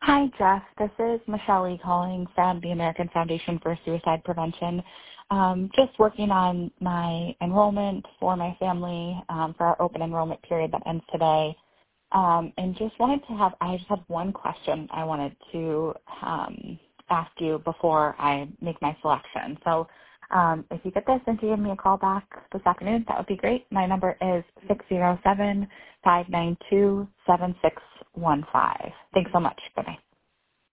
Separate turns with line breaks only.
Hi, Jeff. This is Michelle Lee calling from the American Foundation for Suicide Prevention. Just working on my enrollment for my family for our open enrollment period that ends today. And just I just have one question I wanted to ask you before I make my selection. So if you get this and to give me a call back this afternoon, that would be great. My number is 607-592-7615. Thanks so much. Bye-bye.